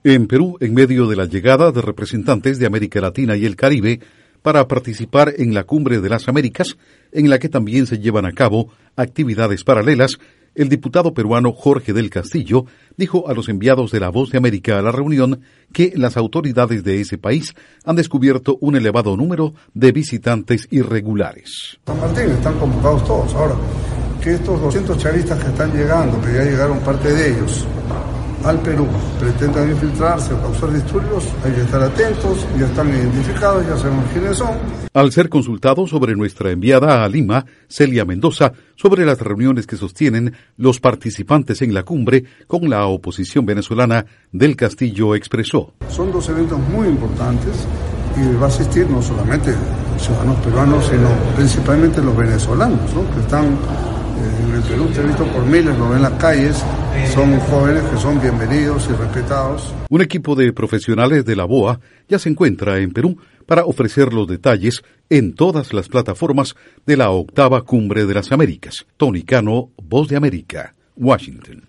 En Perú, en medio de la llegada de representantes de América Latina y el Caribe para participar en la Cumbre de las Américas, en la que también se llevan a cabo actividades paralelas, el diputado peruano Jorge del Castillo dijo a los enviados de La Voz de América a la reunión que las autoridades de ese país han descubierto un elevado número de visitantes irregulares. San Martín, están convocados todos. Ahora, que estos 200 chavistas que están llegando, que ya llegaron parte de ellos al Perú, pretendan infiltrarse o causar disturbios, hay que estar atentos, ya están identificados, ya sabemos quiénes son. Al ser consultado sobre nuestra enviada a Lima, Celia Mendoza, sobre las reuniones que sostienen los participantes en la cumbre con la oposición venezolana, del Castillo expresó: Son dos eventos muy importantes y va a asistir no solamente los ciudadanos peruanos, sino principalmente los venezolanos, ¿no? Que están en el Perú, se ha visto por miles, lo ven en las calles, son jóvenes que son bienvenidos y respetados. Un equipo de profesionales de la BOA ya se encuentra en Perú para ofrecer los detalles en todas las plataformas de la 8ª Cumbre de las Américas. Tony Cano, Voz de América, Washington.